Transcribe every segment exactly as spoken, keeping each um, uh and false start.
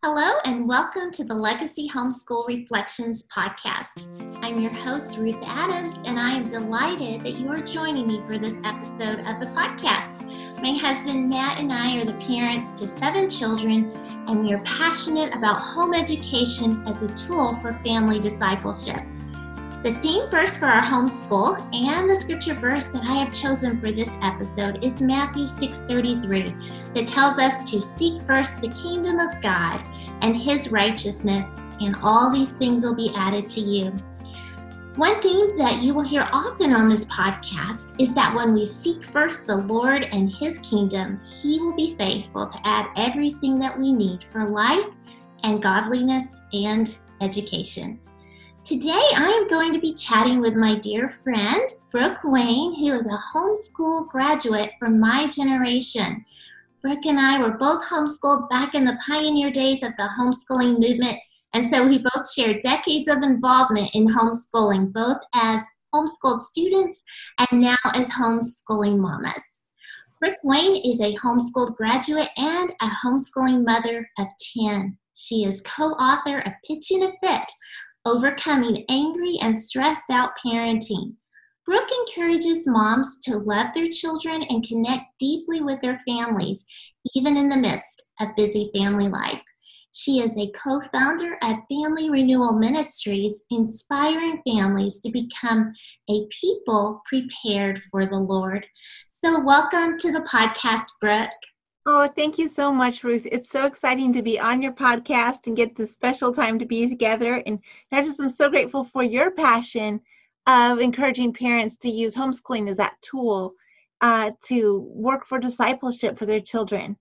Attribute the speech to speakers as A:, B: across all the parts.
A: Hello and welcome to the Legacy Homeschool Reflections podcast. I'm your host, Ruth Adams, and I am delighted that you are joining me for this episode of the podcast. My husband, Matt, and I are the parents to seven children, and we are passionate about home education as a tool for family discipleship. The theme verse for our homeschool and the scripture verse that I have chosen for this episode is Matthew six thirty-three, that tells us to seek first the kingdom of God and his righteousness, and all these things will be added to you. One thing that you will hear often on this podcast is that when we seek first the Lord and his kingdom, he will be faithful to add everything that we need for life and godliness and education. Today, I am going to be chatting with my dear friend, Brooke Wayne, who is a homeschool graduate from my generation. Brooke and I were both homeschooled back in the pioneer days of the homeschooling movement, and so we both share decades of involvement in homeschooling, both as homeschooled students and now as homeschooling mamas. Brooke Wayne is a homeschooled graduate and a homeschooling mother of ten. She is co-author of Pitching a Fit, Overcoming Angry and Stressed Out Parenting. Brooke encourages moms to love their children and connect deeply with their families, even in the midst of busy family life. She is a co-founder of Family Renewal Ministries, inspiring families to become a people prepared for the Lord. So welcome to the podcast, Brooke.
B: Oh, thank you so much, Ruth. It's so exciting to be on your podcast and get this special time to be together. And I just am so grateful for your passion of encouraging parents to use homeschooling as that tool uh, to work for discipleship for their children.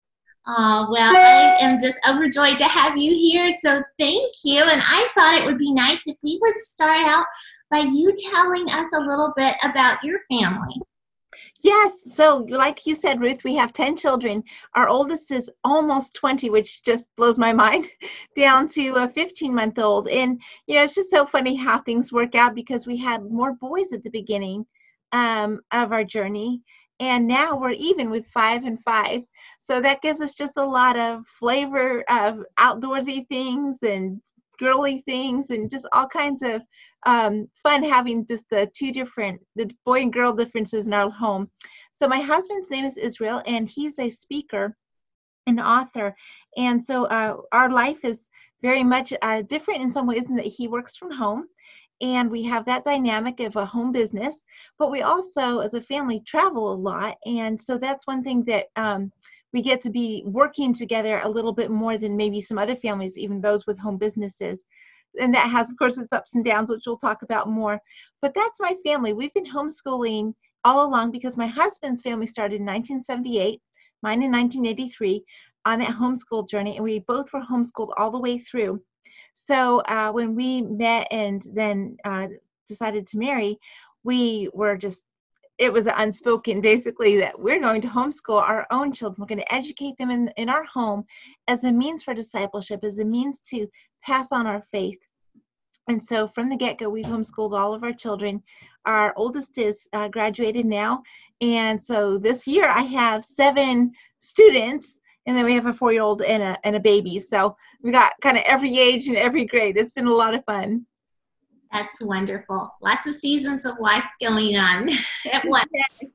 A: Oh, well, I am just overjoyed to have you here, so thank you. And I thought it would be nice if we would start out by you telling us a little bit about your family.
B: Yes. So like you said, Ruth, we have ten children. Our oldest is almost twenty, which just blows my mind, down to a fifteen-month-old. And, you know, it's just so funny how things work out because we had more boys at the beginning um, of our journey. And now we're even with five and five. So that gives us just a lot of flavor of outdoorsy things and girly things and just all kinds of um, fun having just the two different, the boy and girl differences in our home. So my husband's name is Israel, and he's a speaker and author. And so uh, our life is very much uh, different in some ways in that he works from home. And we have that dynamic of a home business, but we also, as a family, travel a lot. And so that's one thing that um, we get to be working together a little bit more than maybe some other families, even those with home businesses. And that has, of course, its ups and downs, which we'll talk about more. But that's my family. We've been homeschooling all along because my husband's family started in nineteen seventy-eight, mine in nineteen eighty-three, on that homeschool journey. And we both were homeschooled all the way through. So uh, when we met and then uh, decided to marry, we were just, it was unspoken basically that we're going to homeschool our own children. We're going to educate them in, in our home as a means for discipleship, as a means to pass on our faith. And so from the get-go, we've homeschooled all of our children. Our oldest is uh, graduated now. And so this year I have seven students. And then we have a four-year-old and a and a baby. So we got kind of every age and every grade. It's been a lot of fun.
A: That's wonderful. Lots of seasons of life going on at once. Yes.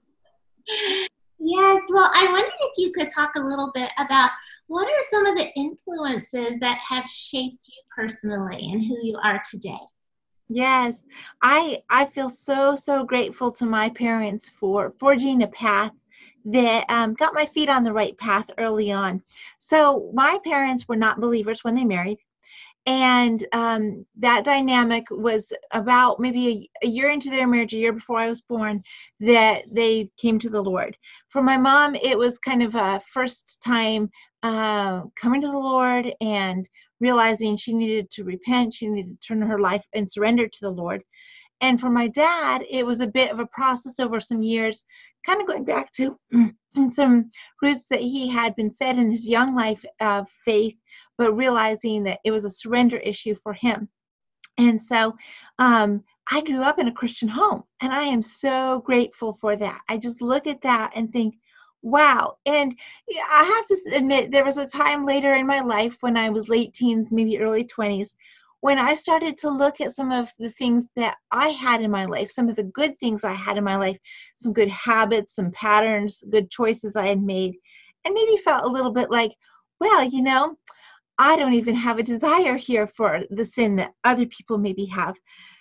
A: Yes. Well, I wondered if you could talk a little bit about what are some of the influences that have shaped you personally and who you are today?
B: Yes. I I feel so, so grateful to my parents for forging a path that um, got my feet on the right path early on. So my parents were not believers when they married. And um, that dynamic was about maybe a, a year into their marriage, a year before I was born, that they came to the Lord. For my mom, it was kind of a first time uh, coming to the Lord and realizing she needed to repent, she needed to turn her life and surrender to the Lord. And for my dad, it was a bit of a process over some years, kind of going back to some roots that he had been fed in his young life of faith, but realizing that it was a surrender issue for him. And so um, I grew up in a Christian home, and I am so grateful for that. I just look at that and think, Wow. And yeah, I have to s- admit, there was a time later in my life when I was late teens, maybe early twenties, when I started to look at some of the things that I had in my life, some of the good things I had in my life, some good habits, some patterns, good choices I had made, and maybe felt a little bit like, well, you know, I don't even have a desire here for the sin that other people maybe have.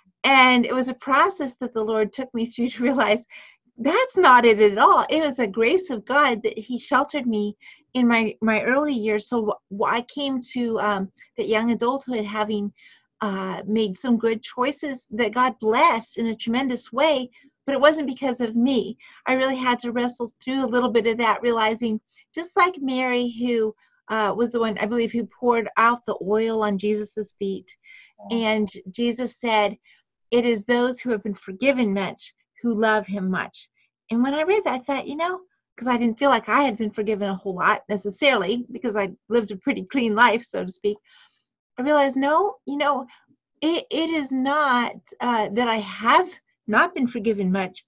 B: And it was a process that the Lord took me through to realize that's not it at all. It was a grace of God that He sheltered me in my my early years. So wh- I came to um, that young adulthood having uh, made some good choices that God blessed in a tremendous way. But it wasn't because of me. I really had to wrestle through a little bit of that, realizing just like Mary, who uh, was the one I believe who poured out the oil on Jesus's feet,
A: Yes.
B: and Jesus said, "It is those who have been forgiven much who love Him much." And when I read that, I thought, you know, because I didn't feel like I had been forgiven a whole lot necessarily, because I lived a pretty clean life, so to speak. I realized, no, you know, it, it is not uh, that I have not been forgiven much.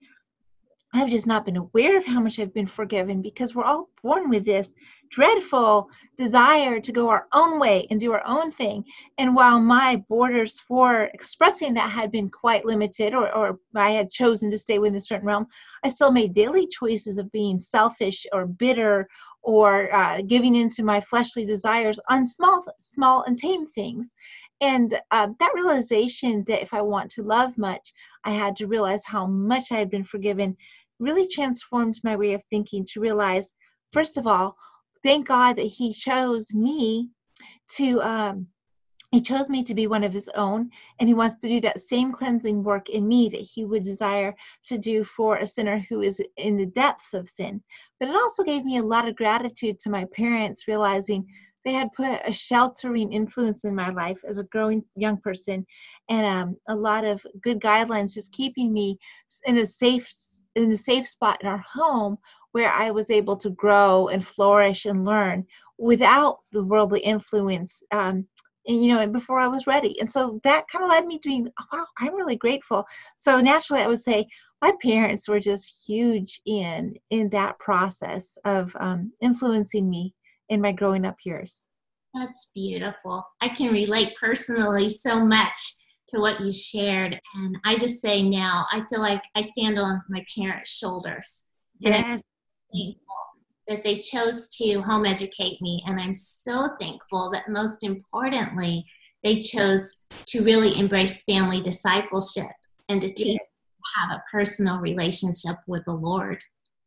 B: I've just not been aware of how much I've been forgiven, because we're all born with this dreadful desire to go our own way and do our own thing. And while my borders for expressing that had been quite limited, or, or I had chosen to stay within a certain realm, I still made daily choices of being selfish or bitter, or uh, giving into my fleshly desires on small, small and tame things. And uh, that realization that if I want to love much, I had to realize how much I had been forgiven really transformed my way of thinking, to realize, first of all, thank God that He chose me to um, He chose me to be one of His own, and He wants to do that same cleansing work in me that He would desire to do for a sinner who is in the depths of sin. But it also gave me a lot of gratitude to my parents, realizing they had put a sheltering influence in my life as a growing young person, and um, a lot of good guidelines, just keeping me in a safe in a safe spot in our home, where I was able to grow and flourish and learn without the worldly influence. Um, and, you know, and before I was ready. And so that kind of led me to being, oh, wow, I'm really grateful. So naturally, I would say my parents were just huge in in that process of um, influencing me in my growing up years.
A: That's beautiful. I can relate personally so much to what you shared. And I just say now, I feel like I stand on my parents' shoulders. And I'm
B: Yes,
A: thankful that they chose to home educate me. And I'm so thankful that, most importantly, they chose to really embrace family discipleship and to teach
B: yes,
A: me to have a personal relationship with the Lord.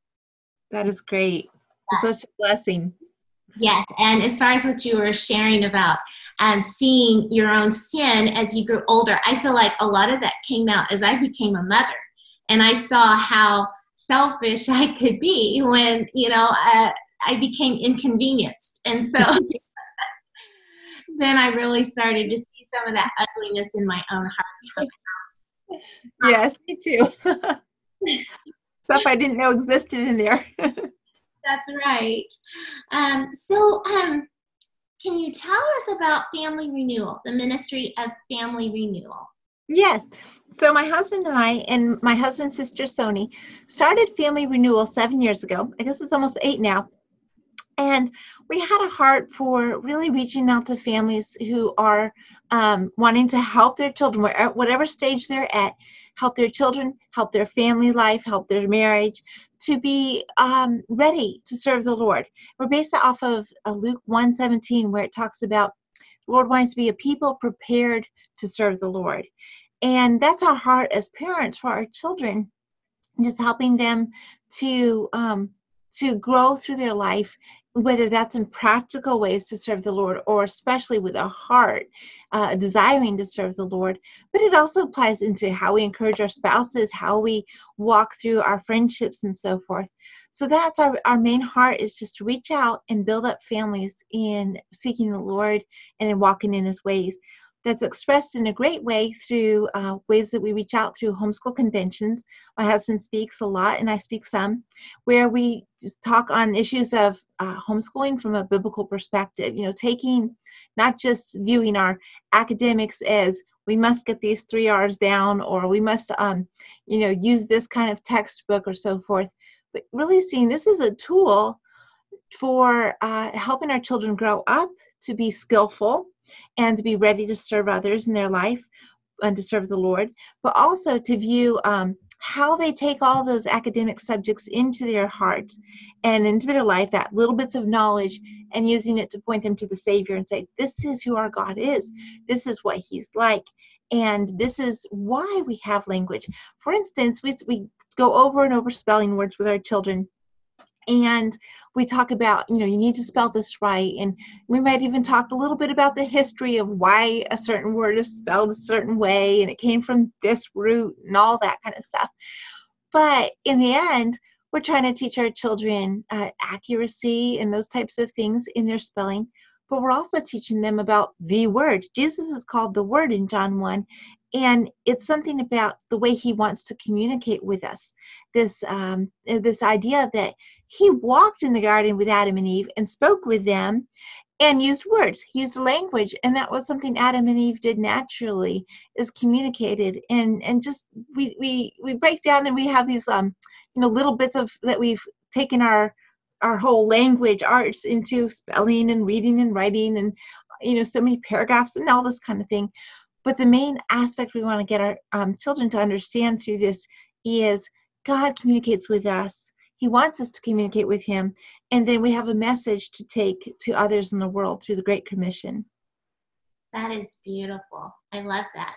B: that is great. It's such a blessing.
A: Yes, and as far as what you were sharing about um, seeing your own sin as you grew older, I feel like a lot of that came out as I became a mother, and I saw how selfish I could be when, you know, uh, I became inconvenienced, and so then I really started to see some of that ugliness in my own heart.
B: Yes, me too. Stuff I didn't know existed in there.
A: That's right. Um, so, um, can you tell us about Family Renewal, the Ministry of Family Renewal?
B: Yes. So my husband and I, and my husband's sister Sony, started Family Renewal seven years ago. I guess it's almost eight now. And we had a heart for really reaching out to families who are um, wanting to help their children, whatever stage they're at, help their children, help their family life, help their marriage, to be um, ready to serve the Lord. We're based off of uh, Luke one seventeen, where it talks about the Lord wants to be a people prepared to serve the Lord. And that's our heart as parents for our children, just helping them to um, to grow through their life, whether that's in practical ways to serve the Lord, or especially with a heart uh, desiring to serve the Lord. But it also applies into how we encourage our spouses, how we walk through our friendships, and so forth. So that's our, our main heart, is just to reach out and build up families in seeking the Lord and in walking in His ways. That's expressed in a great way through uh, ways that we reach out through homeschool conventions. My husband speaks a lot, and I speak some, where we just talk on issues of uh, homeschooling from a biblical perspective. You know, taking, not just viewing our academics as we must get these three R's down, or we must, um, you know, use this kind of textbook or so forth, but really seeing this is a tool for uh, helping our children grow up to be skillful and to be ready to serve others in their life and to serve the Lord, but also to view um, how they take all those academic subjects into their heart and into their life, that little bits of knowledge, and using it to point them to the Savior and say, this is who our God is. This is what he's like. And this is why we have language. For instance, we, we go over and over spelling words with our children. And we talk about, you know, you need to spell this right. And we might even talk a little bit about the history of why a certain word is spelled a certain way, and it came from this root and all that kind of stuff. But in the end, we're trying to teach our children uh, accuracy and those types of things in their spelling. But we're also teaching them about the Word. Jesus is called the Word in John one. And it's something about the way he wants to communicate with us. This um, this idea that he walked in the garden with Adam and Eve and spoke with them and used words. He used language. And that was something Adam and Eve did naturally, is communicated. And and just we we we break down and we have these um you know little bits of that we've taken our our whole language arts into spelling and reading and writing and you know so many paragraphs and all this kind of thing. But the main aspect we want to get our um, children to understand through this is God communicates with us. He wants us to communicate with him. And then we have a message to take to others in the world through the Great Commission.
A: That is beautiful. I love that.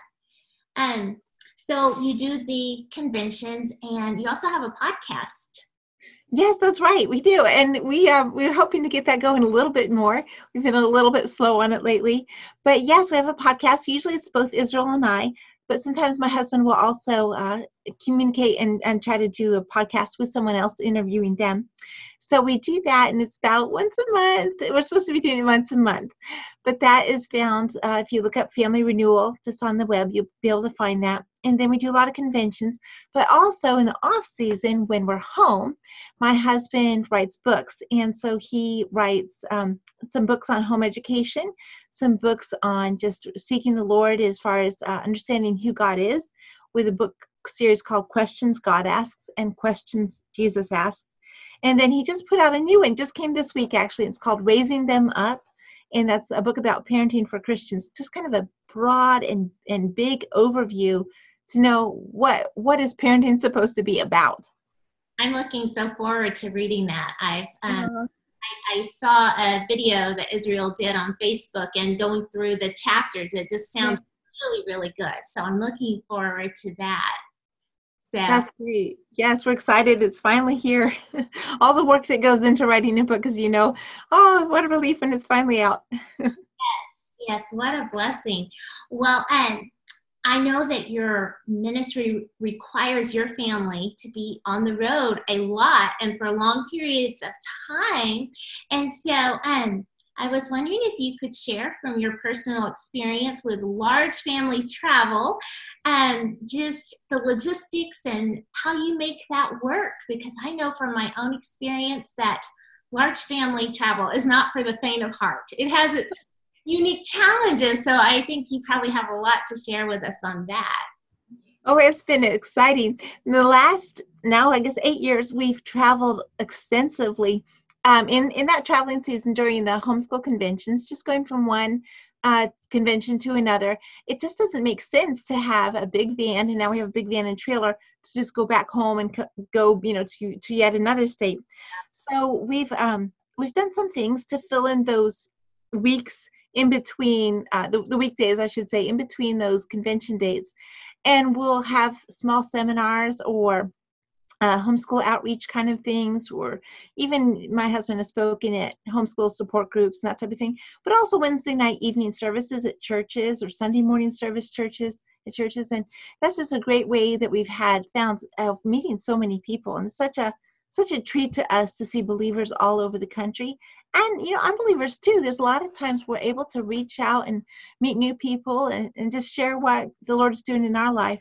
A: Um, so you do the conventions and you also have a podcast.
B: Yes, that's right. We do. And we, uh, we're hoping to get that going a little bit more. We've been a little bit slow on it lately. But yes, we have a podcast. Usually it's both Israel and I. But sometimes my husband will also uh, communicate and, and try to do a podcast with someone else, interviewing them. So we do that, and it's about once a month. We're supposed to be doing it once a month. But that is found, uh, if you look up Family Renewal, just on the web, you'll be able to find that. And then we do a lot of conventions. But also in the off season, when we're home, my husband writes books. And so he writes um, some books on home education, some books on just seeking the Lord as far as uh, understanding who God is, with a book series called Questions God Asks and Questions Jesus Asks. And then he just put out a new one, just came this week actually. It's called Raising Them Up. And that's a book about parenting for Christians, just kind of a broad and, and big overview to know what what is parenting supposed to be about.
A: I'm looking so forward to reading that. I've um, uh-huh. I, I saw a video that Israel did on Facebook and going through the chapters. It just sounds yeah. really, really good. So I'm looking forward to that. So.
B: That's great. Yes, we're excited. It's finally here. All the work that goes into writing a book, because you know, oh, what a relief when it's finally out.
A: Yes, yes, what a blessing. Well, um, I know that your ministry requires your family to be on the road a lot and for long periods of time. And so um, I was wondering if you could share from your personal experience with large family travel and just the logistics and how you make that work. Because I know from my own experience that large family travel is not for the faint of heart. It has its unique challenges. So I think you probably have a lot to share with us on that.
B: Oh, it's been exciting. In the last, now I guess eight years, we've traveled extensively. Um, in, in that traveling season during the homeschool conventions, just going from one uh, convention to another, it just doesn't make sense to have a big van, and now we have a big van and trailer, to just go back home and co- go, you know, to, to yet another state. So we've um, we've done some things to fill in those weeks in between, uh, the, the weekdays, I should say, in between those convention dates. And we'll have small seminars or Uh, homeschool outreach kind of things, or even my husband has spoken at homeschool support groups and that type of thing, but also Wednesday night evening services at churches or Sunday morning service churches at churches. And that's just a great way that we've had found of meeting so many people. And it's such a such a treat to us to see believers all over the country, and you know, unbelievers too. There's a lot of times we're able to reach out and meet new people and, and just share what the Lord is doing in our life.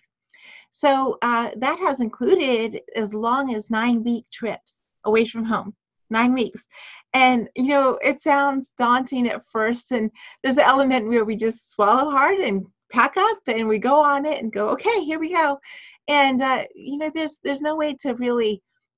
B: So uh, that has included as long as nine week trips away from home, nine weeks. And, you know, it sounds daunting at first. And there's the element where we just swallow hard and pack up and we go on it and go, okay, here we go. And, uh, you know, there's there's no way to really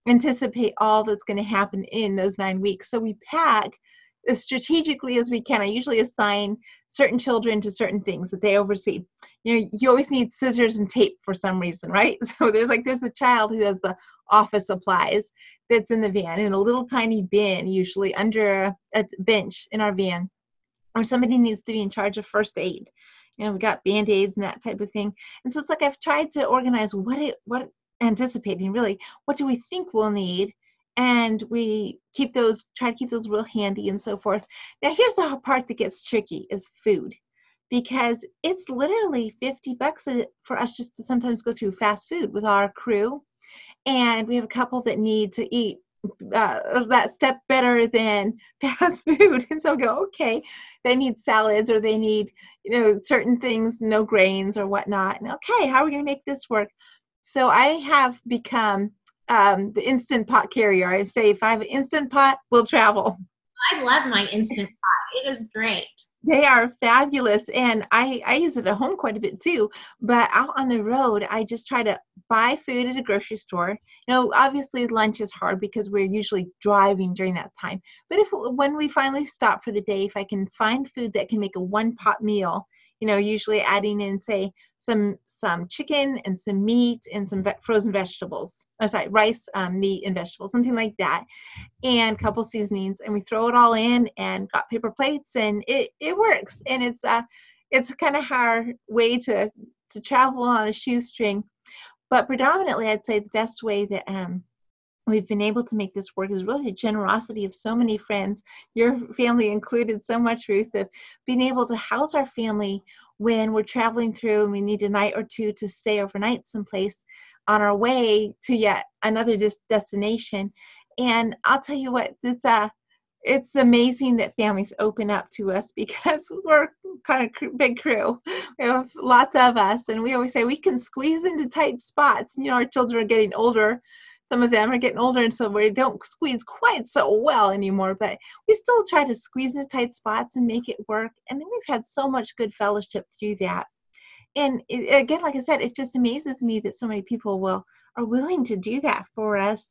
B: anticipate all that's going to happen in those nine weeks. So we pack as strategically as we can. I usually assign certain children to certain things that they oversee. You know, you always need scissors and tape for some reason, right? So there's like, there's a child who has the office supplies that's in the van in a little tiny bin, usually under a, a bench in our van, or somebody needs to be in charge of first aid. You know, we got Band-Aids and that type of thing. And so it's like, I've tried to organize what it, what anticipating really, what do we think we'll need? And we keep those, try to keep those real handy and so forth. Now, here's the part that gets tricky is food, because it's literally fifty bucks for us just to sometimes go through fast food with our crew. And we have a couple that need to eat uh, that step better than fast food. And so go, okay, they need salads or they need, you know, certain things, no grains or whatnot. And okay, how are we going to make this work? So I have become um, the Instant Pot carrier. I say if I have an Instant Pot, we'll travel.
A: I love my Instant Pot. It is great.
B: They are fabulous, and I, I use it at home quite a bit too, but out on the road, I just try to buy food at a grocery store. You know, obviously lunch is hard because we're usually driving during that time, but if when we finally stop for the day, if I can find food that can make a one-pot meal, you know, usually adding in, say, some some chicken and some meat and some ve- frozen vegetables, oh, sorry, rice, um, meat, and vegetables, something like that, and a couple seasonings, and we throw it all in and got paper plates, and it, it works. And it's uh, it's kind of our way to, to travel on a shoestring. But predominantly, I'd say the best way that um, we've been able to make this work is really the generosity of so many friends, your family included so much, Ruth, of being able to house our family when we're traveling through and we need a night or two to stay overnight someplace on our way to yet another des- destination. And I'll tell you what, it's uh, it's amazing that families open up to us because we're kind of cr- big crew. We have lots of us, and we always say we can squeeze into tight spots. You know, our children are getting older. Some of them are getting older, and so we don't squeeze quite so well anymore, but we still try to squeeze into tight spots and make it work. And then we've had so much good fellowship through that. And it, again, like I said, it just amazes me that so many people will are willing to do that for us.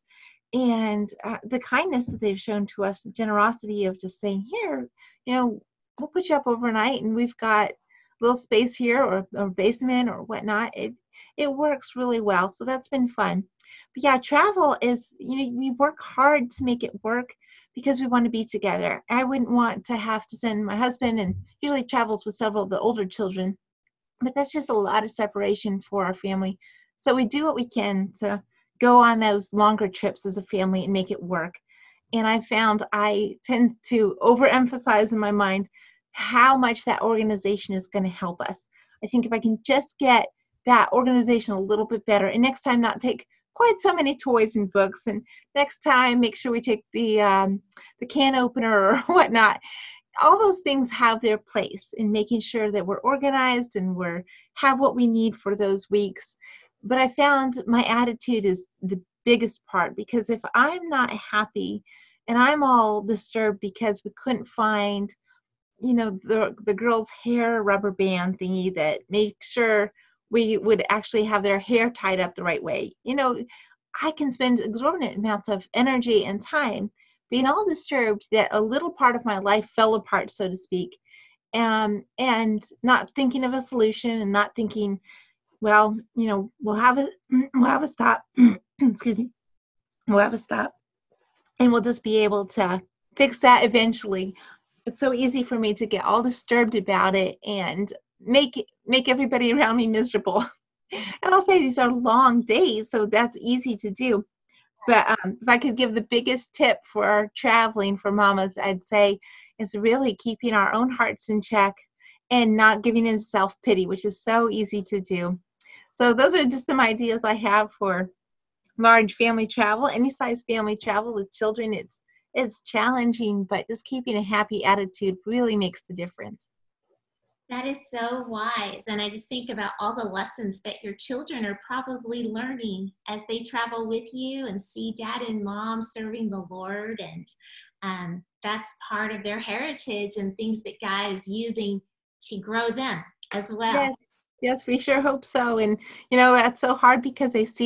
B: And uh, the kindness that they've shown to us, the generosity of just saying, here, you know, we'll put you up overnight, and we've got a little space here or a basement or whatnot. It it works really well. So that's been fun. But yeah, travel is, you know, we work hard to make it work because we want to be together. I wouldn't want to have to send my husband, and usually travels with several of the older children, but that's just a lot of separation for our family. So we do what we can to go on those longer trips as a family and make it work. And I found I tend to overemphasize in my mind how much that organization is going to help us. I think if I can just get that organization a little bit better, and next time not take quite so many toys and books, and next time make sure we take the um, the can opener or whatnot. All those things have their place in making sure that we're organized and we're have what we need for those weeks. But I found my attitude is the biggest part, because if I'm not happy and I'm all disturbed because we couldn't find, you know, the the girls' hair rubber band thingy that makes sure we would actually have their hair tied up the right way, you know, I can spend exorbitant amounts of energy and time being all disturbed that a little part of my life fell apart, so to speak, um, and not thinking of a solution and not thinking, well, you know, we'll have a we'll have a stop. Excuse me. We'll have a stop, and we'll just be able to fix that eventually. It's so easy for me to get all disturbed about it and make make everybody around me miserable. And I'll say these are long days, so that's easy to do. But um, if I could give the biggest tip for traveling for mamas, I'd say is really keeping our own hearts in check and not giving in self-pity, which is so easy to do. So those are just some ideas I have for large family travel, any size family travel with children. It's it's challenging, but just keeping a happy attitude really makes the difference.
A: That is so wise. And I just think about all the lessons that your children are probably learning as they travel with you and see dad and mom serving the Lord. And um, that's part of their heritage and things that God is using to grow them as well.
B: Yes, yes, we sure hope so. And, you know, that's so hard because they see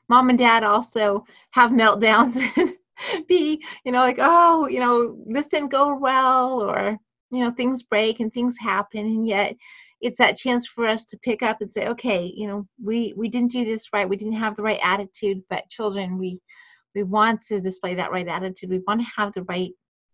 B: mom and dad also have meltdowns and be, you know, like, oh, you know, this didn't go well, or, you know, things break and things happen. And yet it's that chance for us to pick up and say, okay, you know, we, we didn't do this right. We didn't have the right attitude, but children, we, we want to display that right attitude. We want to have the right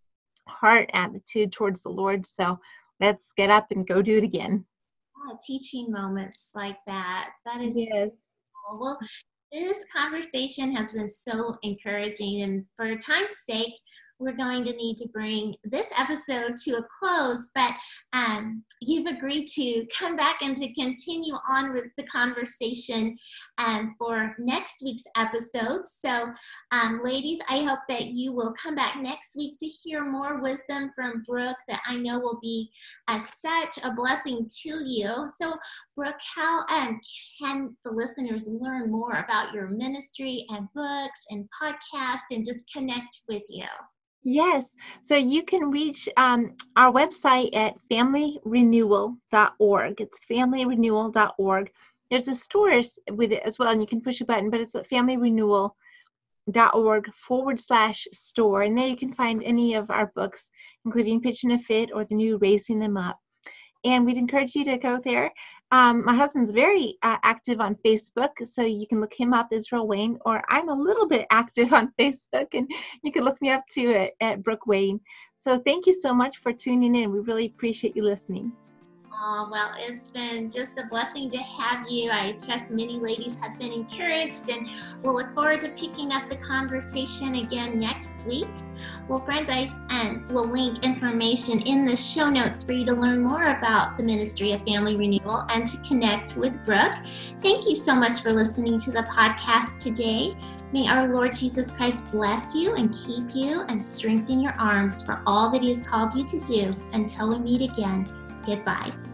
B: heart attitude towards the Lord. So let's get up and go do it again.
A: Oh, teaching moments like that. That is
B: Yes.
A: cool. Well, this conversation has been so encouraging, and for time's sake, we're going to need to bring this episode to a close, but um, you've agreed to come back and to continue on with the conversation um, for next week's episode. So, um, ladies, I hope that you will come back next week to hear more wisdom from Brooke that I know will be uh, such a blessing to you. So, Brooke, how um, can the listeners learn more about your ministry and books and podcasts and just connect with you?
B: Yes. So you can reach um, our website at family renewal dot org. It's family renewal dot org. There's a store with it as well, and you can push a button, but it's at family renewal dot org forward slash store. And there you can find any of our books, including Pitch and a Fit or the new Raising Them Up. And we'd encourage you to go there. Um, my husband's very uh, active on Facebook, so you can look him up, Israel Wayne, or I'm a little bit active on Facebook, and you can look me up too at, at Brooke Wayne. So thank you so much for tuning in. We really appreciate you listening.
A: Oh, well, it's been just a blessing to have you. I trust many ladies have been encouraged, and we'll look forward to picking up the conversation again next week. Well, friends, I um, will link information in the show notes for you to learn more about the Ministry of Family Renewal and to connect with Brooke. Thank you so much for listening to the podcast today. May our Lord Jesus Christ bless you and keep you and strengthen your arms for all that He has called you to do. Until we meet again, goodbye.